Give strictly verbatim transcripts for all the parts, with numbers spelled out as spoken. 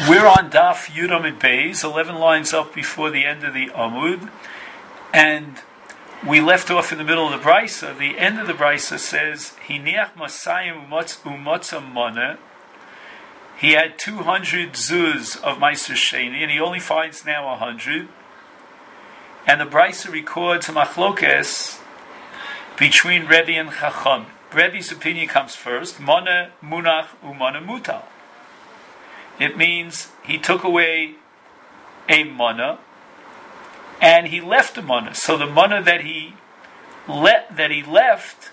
We're on Daf Yudam Beis, eleven lines up before the end of the Amud, and we left off in the middle of the Brisa. The end of the Brisa says, "Hiniach Masayim Umatza Mana." He had two hundred zuz of Meiser Sheni, and he only finds now a hundred. And the Brisa records a machlokes between Rebbe and Chacham. Rebbe's opinion comes first: Mana Munach Umana Mutal. It means he took away a mana and he left a mana. So the mana that he le- that he left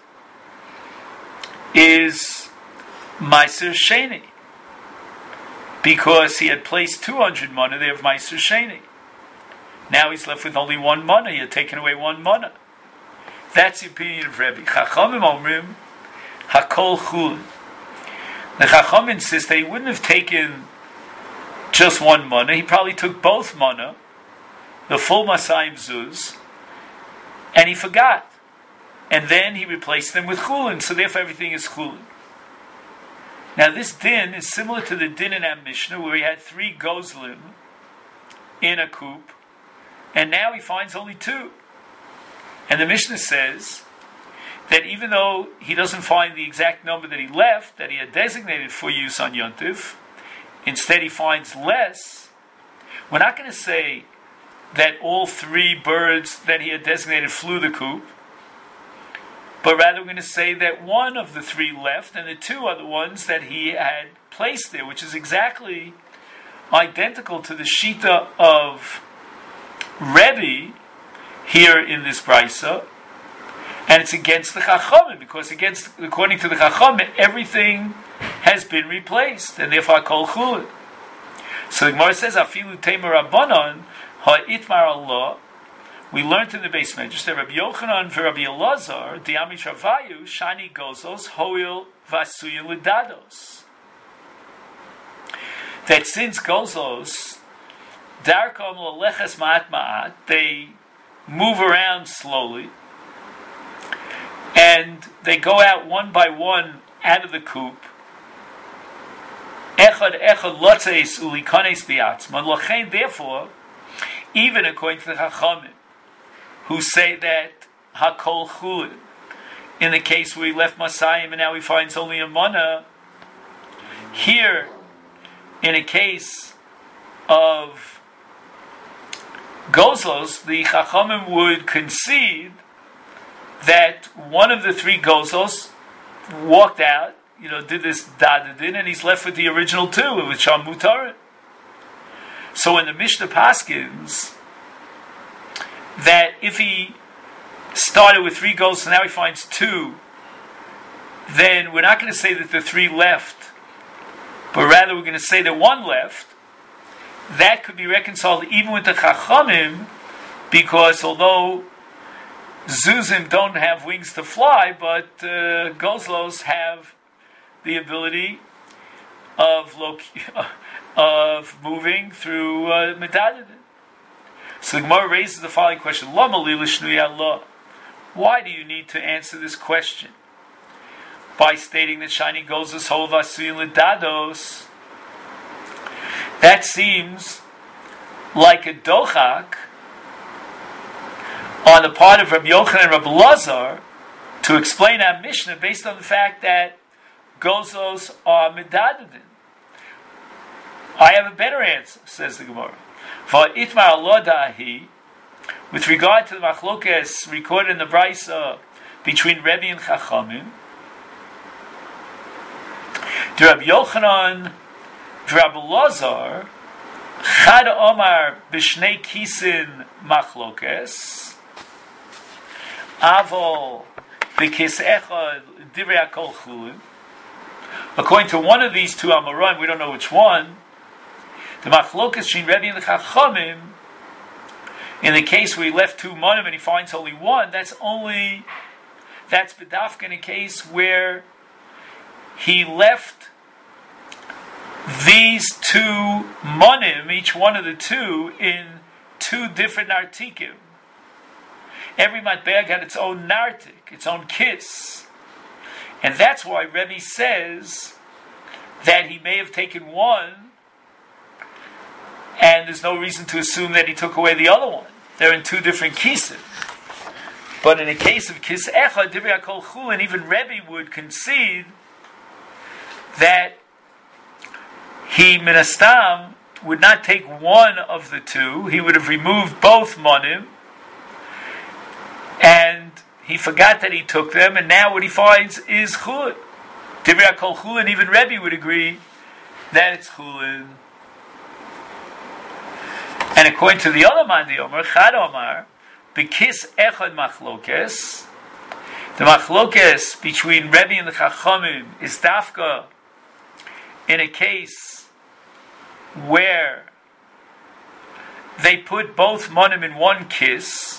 is Meiser Sheni, because he had placed two hundred mana there of Meiser Sheni. Now he's left with only one mana. He had taken away one mana. That's the opinion of Rebbe. Chachamim Omrim Hakol Chul. The Chacham insist that he wouldn't have taken just one mana. He probably took both mana, the full Masayim Zuz, and he forgot. And then he replaced them with Chulin, so therefore everything is Chulin. Now this din is similar to the din in our Mishnah, where he had three Gozlim in a coop, and now he finds only two. And the Mishnah says that even though he doesn't find the exact number that he left, that he had designated for use on Yontif, instead he finds less, we're not going to say that all three birds that he had designated flew the coop, but rather we're going to say that one of the three left, and the two are the ones that he had placed there, which is exactly identical to the Shita of Rebbe here in this Brisa, and it's against the Chachamim, because against, according to the Chachamim, everything has been replaced, and therefore Kol Chulin. So the Gemara says, Afilu Temer Rabbanon Ha'itmar Allah. We learned in the base medrash that Rabbi Yochanan v'Rabbi Elazar Diami Travayu Shani Gozos Hoil Vasuya Lidados. That since Gozos Darkom Laleches Ma'at Ma'at, they move around slowly, and they go out one by one out of the coop. Echad echad lotzeis ulikanes biatzman. Lochein, therefore, even according to the Chachamim, who say that hakol chulin, in the case where he left Masayim and now he finds only a mana, here, in a case of Gozlos, the Chachamim would concede that one of the three Gozlos walked out, you know, did this dadadin, and he's left with the original two, which are mutarin. So when the Mishnah paskins that if he started with three Gozlos and now he finds two, then we're not going to say that the three left, but rather we're going to say that one left. That could be reconciled even with the Chachamim, because although Zuzim don't have wings to fly, but uh, Gozlos have the ability of lo- of moving through uh, Medadadin. So the Gemara raises the following question: Lama li l'shnui Allah. Why do you need to answer this question by stating that shiny Gozlos hol vasuyin l'dados? That seems like a dochak on the part of Rabbi Yochanan and Rabbi Elazar to explain our Mishnah based on the fact that Gozlos are medadadin. I have a better answer, says the Gemara. For itmar Allah dahi, with regard to the machlokes recorded in the Brisa between Rebbe and Chachamim, to Rabbi Yochanan, Rabbi Elazar, Chad Omar b'shnei kisin machlokes, Avol b'kis echad divrei hakol chulin. According to one of these two Amoraim, we don't know which one, the machlokes between Rebbe and the Chachamim, in the case where he left two monim and he finds only one, that's only, that's bedafka in a case where he left these two monim, each one of the two, in two different nartikim. Every matbeg had its own nartik, its own kiss. And that's why Rebbe says that he may have taken one and there's no reason to assume that he took away the other one. They're in two different kisim. But in a case of kis echad, divrei hakol chulin, even Rebbe would concede that he, minastam, would not take one of the two. He would have removed both monim, and he forgot that he took them, and now what he finds is chulin. Divrei hakol chulin, even Rebbe would agree that it's chulin. And according to the other man, the Omer, Chad Omar, Bekis echad machlokes, the machlokes between Rebbe and the Chachamim is dafka in a case where they put both monim in one kiss.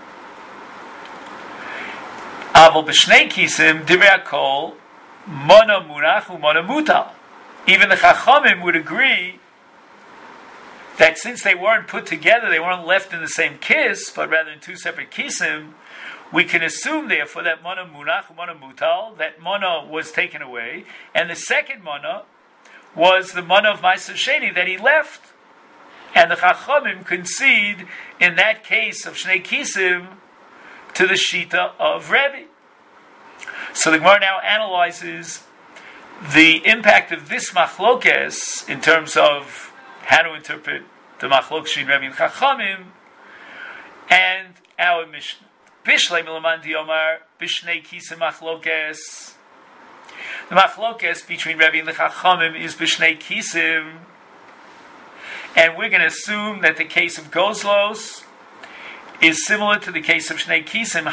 Aval b'shnei kisim divrei hakol mona munach u'mona mutal. Even the Chachamim would agree that since they weren't put together, they weren't left in the same kiss, but rather in two separate kissim, we can assume therefore that mana munach, mana mutal, that mana was taken away, and the second mana was the mana of Ma'aser Sheni that he left. And the Chachamim concede in that case of Shnei Kisim to the Shita of Rebbe. So the Gemara now analyzes the impact of this machlokes in terms of how to interpret the machlokes between Rebbe and Chachamim and our Mishnah. Bishlei milaman diomar bishnei kisim machlokes. The machlokes between Rebbe and the Chachamim is bishnei kisim, and we're going to assume that the case of Gozlos is similar to the case of Shnei Kisim.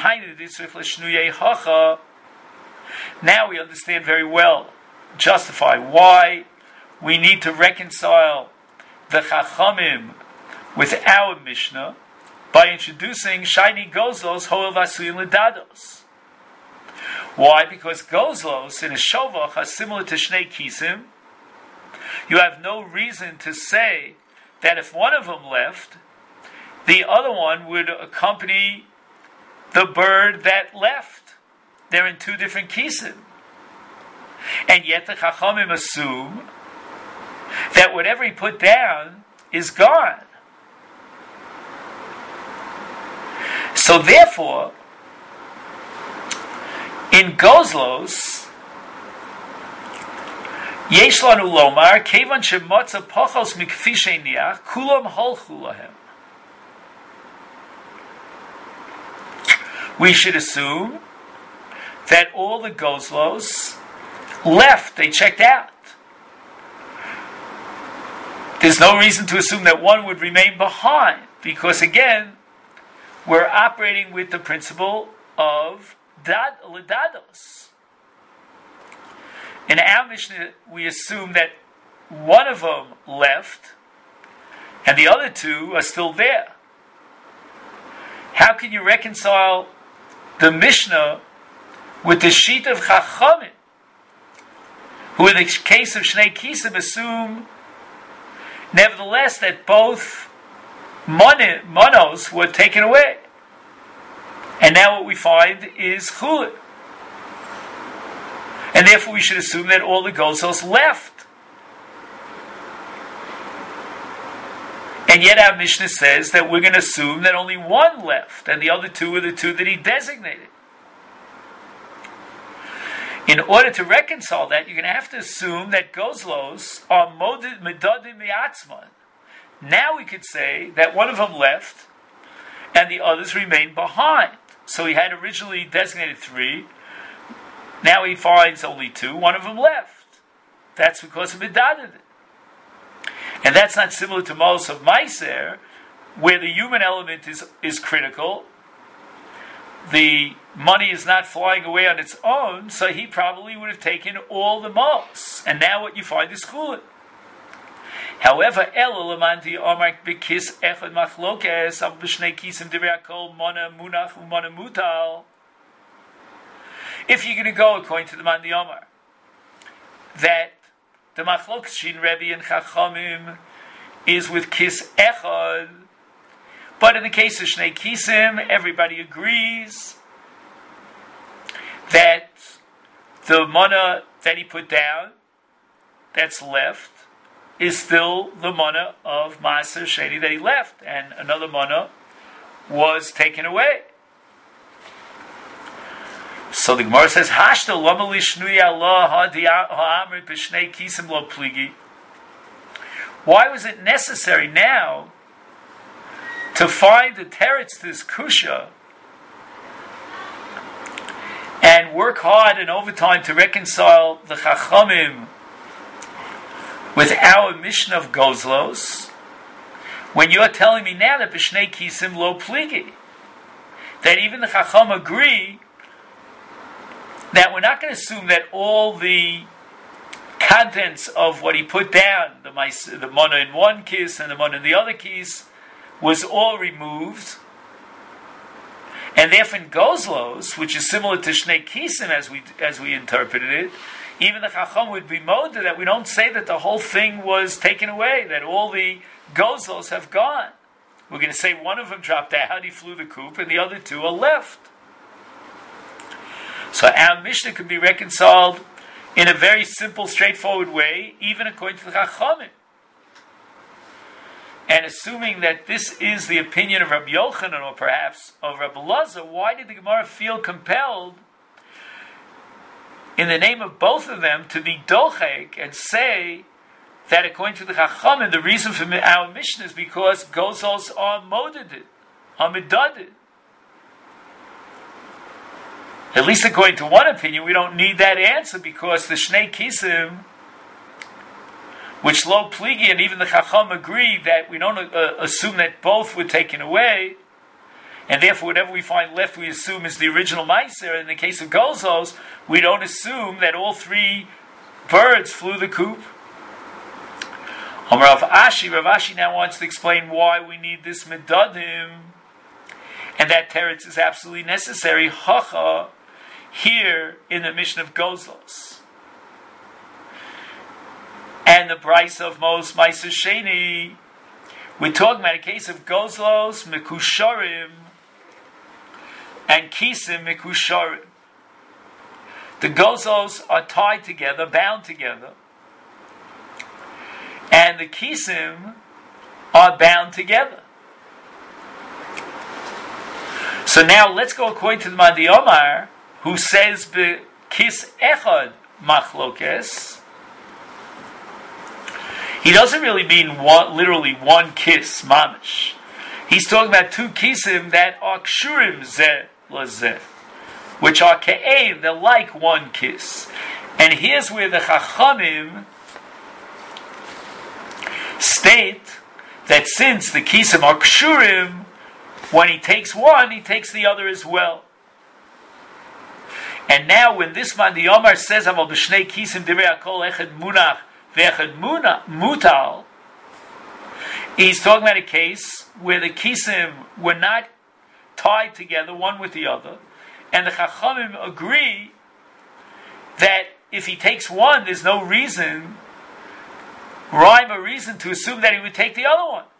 Now we understand very well, justify why we need to reconcile the Chachamim with our Mishnah by introducing Shiny Gozlos Hoel Vasuyin Ledados. Why? Because Gozlos in a Shovach are similar to Shnei Kisim. You have no reason to say that if one of them left, the other one would accompany the bird that left. They're in two different kisim. And yet the Chachamim assume that whatever he put down is gone. So therefore, in Gozlos, Yesh lanu lomar, kevan shemotza pochos mikfi sheiniach, kulam holchu lahem. We should assume that all the Gozlos left, they checked out. There's no reason to assume that one would remain behind, because again, we're operating with the principle of dad ledados. In our Mishnah, we assume that one of them left, and the other two are still there. How can you reconcile the Mishnah with the sheet of Chachamim, who in the case of Shnei Kisim assume nevertheless that both mon- monos were taken away, and now what we find is chulin, and therefore we should assume that all the Gozlos left. And yet our Mishnah says that we're going to assume that only one left, and the other two are the two that he designated. In order to reconcile that, you're going to have to assume that Gozlos are medadim mi'atzman. Now we could say that one of them left, and the others remained behind. So he had originally designated three, now he finds only two, one of them left. That's because of medadim. And that's not similar to Mos of Meiser, where the human element is, is critical. The money is not flying away on its own, so he probably would have taken all the Mos. And now what you find is chulin. However, El Lamanti Omak Bekis Echad Machlokes Av B'Shnei Kisim Divrei Hakol Mona Munach Umona Mutal. If you're going to go according to the Mandi Omar, that the Machlokes Shin Rebbe and Chachamim is with Kis Echad, but in the case of Shnei Kisim, everybody agrees that the mana that he put down, that's left, is still the mana of Maaser Sheni that he left, and another mana was taken away. So the Gemara says, "Hashta lama lishnui Allah ha'amrit b'shnei kisim lo pligi." Why was it necessary now to find the teretz to this kusha and work hard and overtime to reconcile the Chachamim with our mission of Gozlos, when you're telling me now that b'shnei kisim lo pligi, that even the Chacham agree that we're not going to assume that all the contents of what he put down, the the mana in one kiss and the mana in the other kiss, was all removed, and therefore in Gozlos, which is similar to Shnei Kisim as we as we interpreted it, even the Chacham would be moded that we don't say that the whole thing was taken away, that all the Gozlos have gone. We're going to say one of them dropped out, he flew the coop, and the other two are left. So our Mishnah can be reconciled in a very simple, straightforward way, even according to the Chachamim. And assuming that this is the opinion of Rabbi Yochanan, or perhaps of Rabbi Elazar, why did the Gemara feel compelled, in the name of both of them, to be dochek and say that according to the Chachamim, the reason for our Mishnah is because Gozos are moded, are medaded. At least according to one opinion, we don't need that answer because the Shnei Kisim, which Lo Pligi and even the Chacham agree that we don't uh, assume that both were taken away, and therefore whatever we find left we assume is the original Meiser. In the case of Gozos, we don't assume that all three birds flew the coop. Rav Ashi, Rav Ashi now wants to explain why we need this Medadim, and that teretz is absolutely necessary. Hacha, here in the mission of Gozlos. And the price of Mos Meiser Sheni, we're talking about a case of Gozlos, Mekusharim, and Kisim, Mekusharim. The Gozlos are tied together, bound together, and the Kisim are bound together. So now let's go according to the Madi Omar, who says be kis echad machlokes. He doesn't really mean one, literally one kiss, mamish. He's talking about two kisim that are kshurim zeh lazeh, which are ke'ev, they're like one kiss. And here's where the Chachamim state that since the kisim are kshurim, when he takes one, he takes the other as well. And now, when this man, the Omar says, "Aval b'shnei kisim divrei hakol echad munach ve'echad mutal," he's talking about a case where the kisim were not tied together one with the other, and the Chachamim agree that if he takes one, there's no reason, rhyme or reason, to assume that he would take the other one.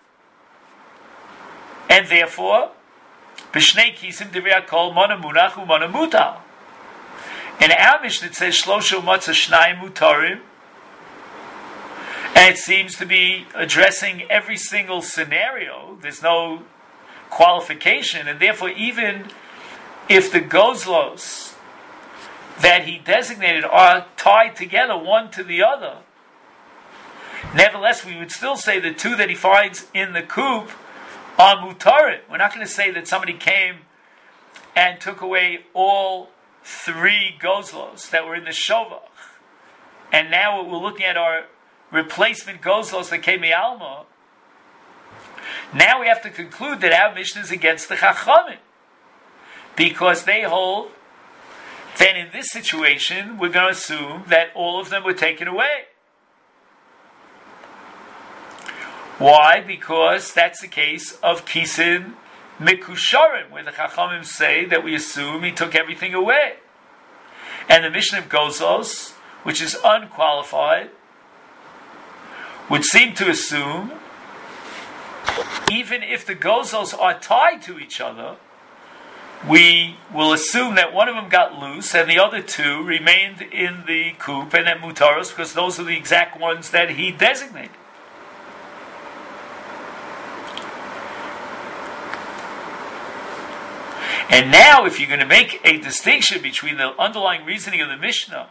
And therefore, b'shnei kisim divrei hakol mana munach u'mana mutal. In our Mishnah it says shlosha matzah shnayim mutarim, and it seems to be addressing every single scenario. There's no qualification, and therefore even if the gozlos that he designated are tied together one to the other, nevertheless we would still say the two that he finds in the coop are mutarim. We're not going to say that somebody came and took away all three gozlos that were in the shovach, and now what we're looking at are replacement gozlos that came alma. Now we have to conclude that our Mishnah is against the Chachamim, because they hold that in this situation we're going to assume that all of them were taken away. Why? Because that's the case of Kisim Mekusharim, where the Chachamim say that we assume he took everything away. And the Mishnah of Gozos, which is unqualified, would seem to assume, even if the Gozos are tied to each other, we will assume that one of them got loose and the other two remained in the coop and at Mutaros, because those are the exact ones that he designated. And now, if you're going to make a distinction between the underlying reasoning of the Mishnah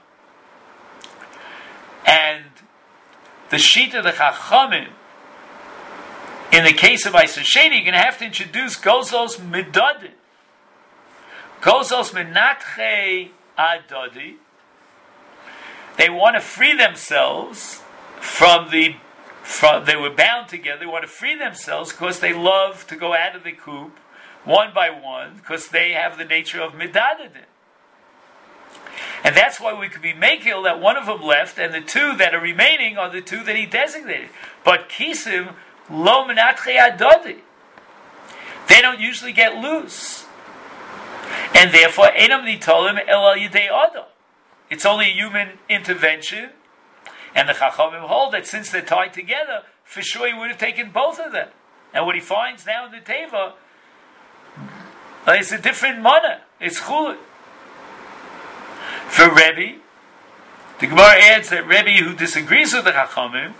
and the Shita of the Chachamim, in the case of Meiser Sheni, you're going to have to introduce Gozos Midadin. Gozos Menatche Adadi. They want to free themselves from the, from, they were bound together, they want to free themselves because they love to go out of the coop one by one, because they have the nature of Midadin. And that's why we could be makil that one of them left, and the two that are remaining are the two that he designated. But Kisim, Lo Menatche Adadi. They don't usually get loose. And therefore, Enam Nitolim El Yidei Adam. It's only a human intervention. And the Chachamim hold that since they're tied together, for sure he would have taken both of them. And what he finds now in the Teva is a different mana. It's Chulun. For Rebbe, the Gemara adds that Rebbe, who disagrees with the Chachamim,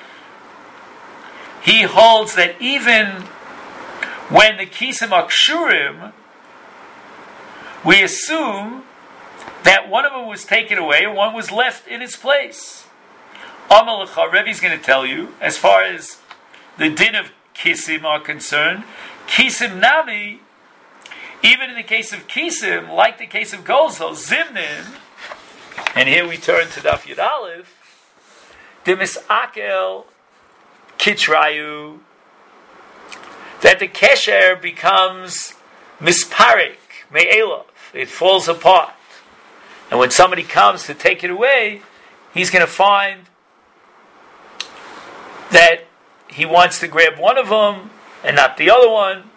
he holds that even when the Kisim are Kshurim, we assume that one of them was taken away and one was left in its place. Amalecha, Rebbe is going to tell you, as far as the din of Kisim are concerned, Kisim Nami, even in the case of Kisim, like the case of Gozel, Zimnin, and here we turn to Daf Yud Aleph, Demis Akel Kitrayu, that the Kesher becomes Misparik, Me'elov, it falls apart. And when somebody comes to take it away, he's going to find that he wants to grab one of them and not the other one.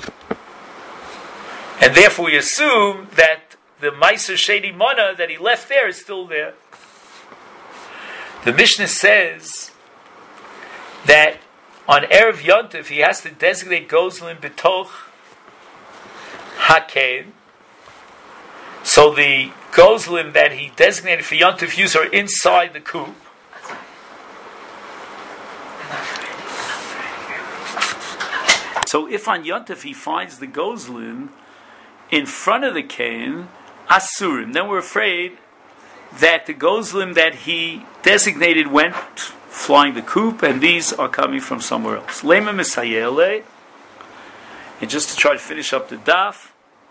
And therefore we assume that the Meiser Sheni Mana that he left there is still there. The Mishnah says that on Erev Yontif he has to designate Gozlin B'toch Hakein. So the Gozlim that he designated for Yontif use are inside the coop. So if on Yontif he finds the Gozlim in front of the Kain, Asurim, then we're afraid that the Gozlim that he designated went flying the coop, and these are coming from somewhere else. Lema Misayele. And just to try to finish up the daf,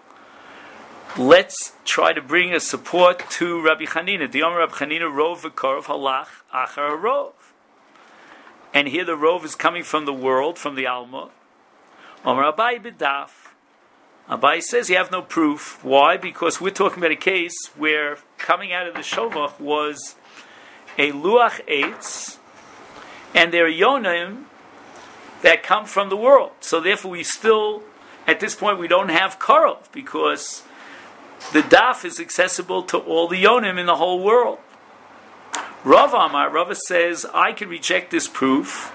let's try to bring a support to Rabbi Chanina. The Yom Rabbi Chanina Rov v'Korov Halach Achar Rov. And here the Rov is coming from the world, from the Alma. Omer Abai B'daf. Abai says you have no proof. Why? Because we're talking about a case where coming out of the Shovach was a Luach Eitz, and there are Yonim that come from the world. So therefore we still, at this point, we don't have Korov, because the daf is accessible to all the yonim in the whole world. Rav Amar, Rav says, I can reject this proof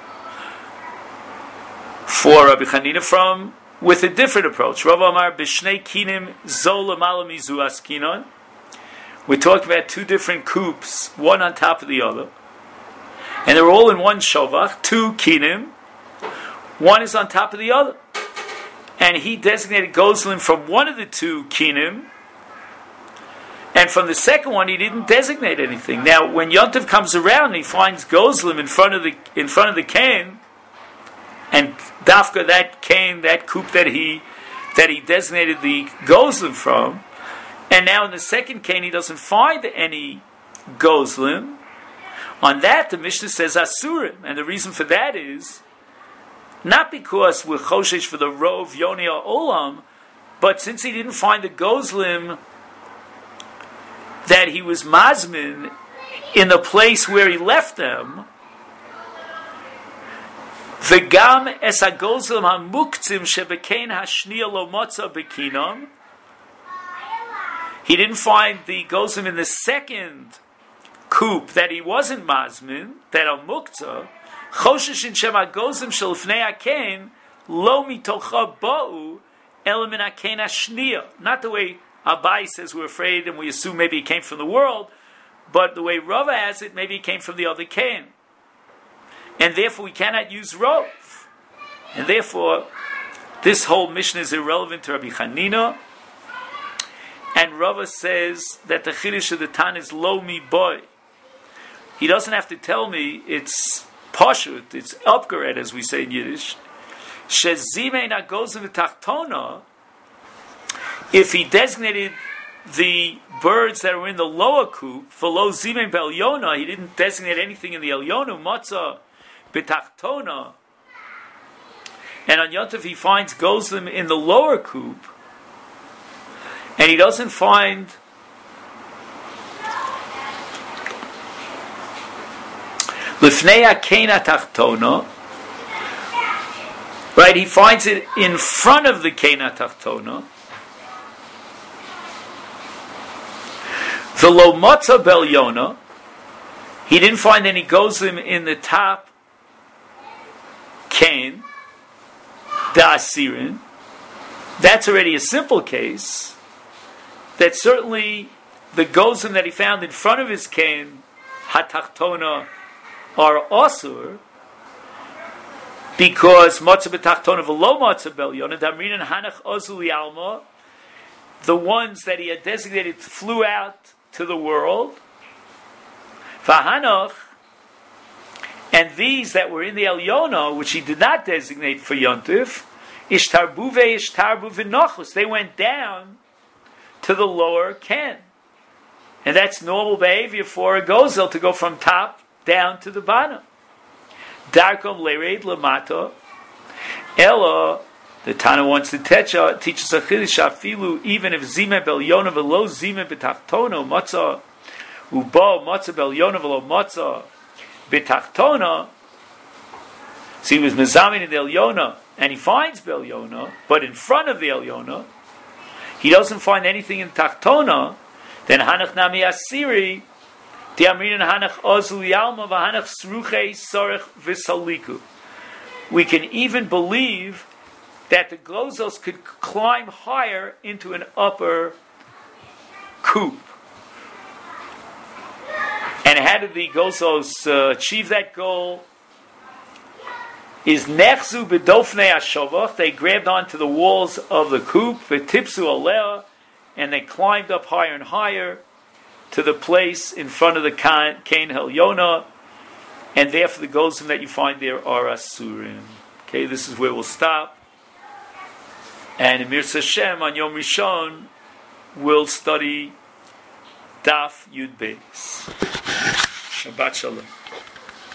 for Rabbi Chanina from, with a different approach. Rav Amar, B'shnei kinim zol l'mala mizu askinon. We're talking about two different coops, one on top of the other. And they're all in one shovach, two kinim. One is on top of the other. And he designated Gozlim from one of the two kinim, and from the second one, he didn't designate anything. Now, when Yontif comes around, he finds Gozlim in front of the in front of the cane, and Dafka, that cane, that coop that he that he designated the Gozlim from, and now in the second cane, he doesn't find any Gozlim. On that, the Mishnah says Asurim, and the reason for that is not because we're Choshesh for the Rov Yoni or Olam, but since he didn't find the Gozlim that he was mazmin in the place where he left them, v'gam es hagozlim hamuktzim shebekein hashniya lo motza bekinam. He didn't find the gozlim in the second coop that he wasn't mazmin, that are muktzah. Choshesh in shem hagozlim shel fnei hakein lo mitocha ba'u el min hakein hashniya. Not the way Abai says we're afraid and we assume maybe it came from the world, but the way Rava has it, maybe it came from the other Kain. And therefore we cannot use Rov. And therefore, this whole mission is irrelevant to Rabbi Chanina. And Rava says that the Chiddush of the Tan is lo mi boy. He doesn't have to tell me, it's pashut, it's upgered, as we say in Yiddish. Shezimei nagozim v'tachtona, if he designated the birds that were in the lower coop, for lo zimei b'elyona, he didn't designate anything in the elyonu, matzah b'tachtona, and on Yontif he finds gozim in the lower coop, and he doesn't find Lifnei Kena Tachtona, right? He finds it in front of the Kena Tachtona. The Lo Matzah Belyona, he didn't find any gozim in the top Kain, Da Asirin. That's already a simple case. That certainly the gozim that he found in front of his Kain, Hatachtona, are asur, because matzah b'tachtona v'lo matzah b'elyona damrinan hanach ozuli alma, the ones that he had designated flew out to the world, v'hanach, and these that were in the elyona, which he did not designate for yontif, ishtarbu ve'ishtarbu v'nachus, they went down to the lower ken, and that's normal behavior for a gozel to go from top down to the bottom. Darkom lereid lamata. Ella, the Tana wants to teach us teaches a chiddush afilu, even if zime belyona v'lo zime b'tachtono matzah ubo matzah belyona v'lo matzah b'tachtona. So he was mezamin in the elyona, and he finds belyona, but in front of the elyona, he doesn't find anything in tachtona. Then hanach nami asiri. We can even believe that the glozos could climb higher into an upper coop. And how did the glozos uh, achieve that goal? Is nechzu bedofnei hashovach, they grabbed onto the walls of the coop, v'tipsu alea, and they climbed up higher and higher to the place in front of the Kain Helyona, and therefore the gozim that you find there are asurim. Okay, this is where we'll stop. And in Mirza Hashem on Yom Rishon we'll study Daf Yud Beis. Shabbat Shalom.